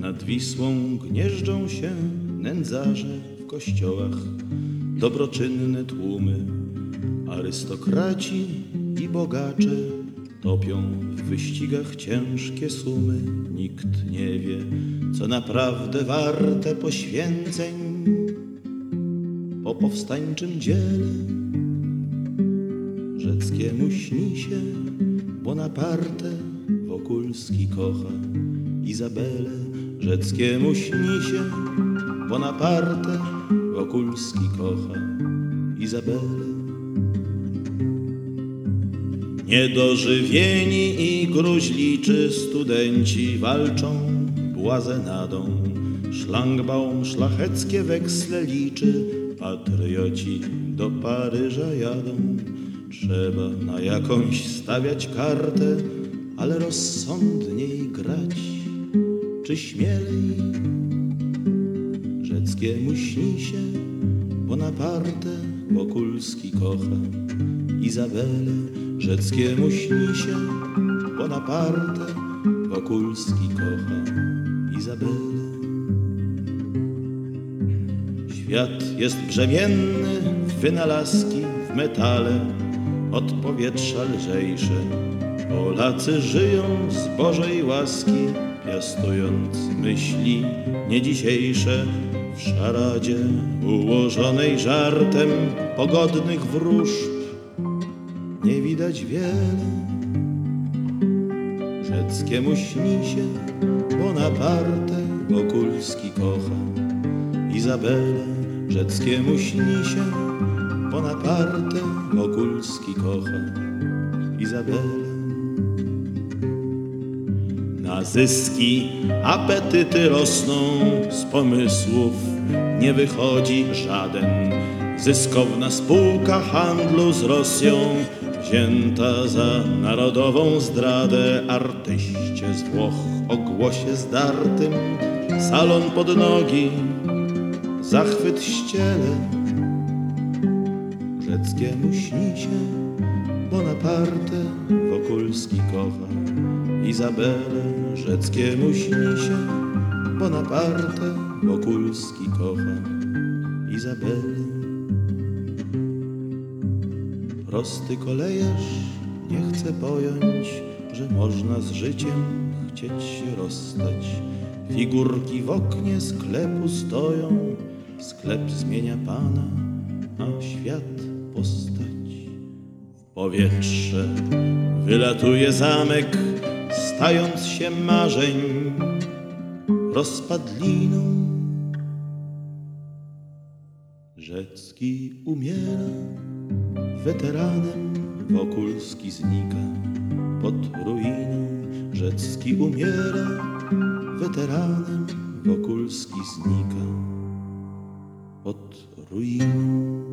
Nad Wisłą gnieżdżą się nędzarze w kościołach, dobroczynne tłumy, arystokraci i bogacze topią w wyścigach ciężkie sumy. Nikt nie wie, co naprawdę warte poświęceń po powstańczym dziele. Rzeckiemu śni się Bonaparte, Wokulski kocha Izabelę. Rzeckiemu śni się Bonaparte, Wokulski kocha Izabelę. Niedożywieni i gruźliczy studenci walczą błazenadą. Szlangbaum szlacheckie weksle liczy, patrioci do Paryża jadą. Trzeba na jakąś stawiać kartę, ale rozsądniej grać, czy śmielej? Rzeckiemu śni się Bonaparte, Wokulski kocha Izabelę. Rzeckiemu śni się Bonaparte, Wokulski kocha Izabelę. Świat jest brzemienny w wynalazki, w metale od powietrza lżejsze. Polacy żyją z Bożej łaski, piastując myśli niedzisiejsze. W szaradzie ułożonej żartem pogodnych wróżb nie widać wiele. Rzeckiemu śni się Bonaparte, Wokulski kocha Izabelę. Rzeckiemu śni się Bonaparte, Wokulski kocha Izabelę. Na zyski apetyty rosną, z pomysłów nie wychodzi żaden. Zyskowna spółka handlu z Rosją, wzięta za narodową zdradę. Artyście z Włoch o głosie zdartym, salon pod nogi, zachwyt ściele. Rzeckiemu śni się Bonaparte, Wokulski kocha Izabelę. Rzeckiemu śni się Bonaparte, Wokulski kocha Izabelę. Prosty kolejarz nie chce pojąć, że można z życiem chcieć się rozstać. Figurki w oknie sklepu stoją, sklep zmienia pana, a świat postać. W powietrze wylatuje zamek, stając się marzeń rozpadliną. Rzecki umiera weteranem, Wokulski znika pod ruiną. Rzecki umiera weteranem, Wokulski znika pod ruiną.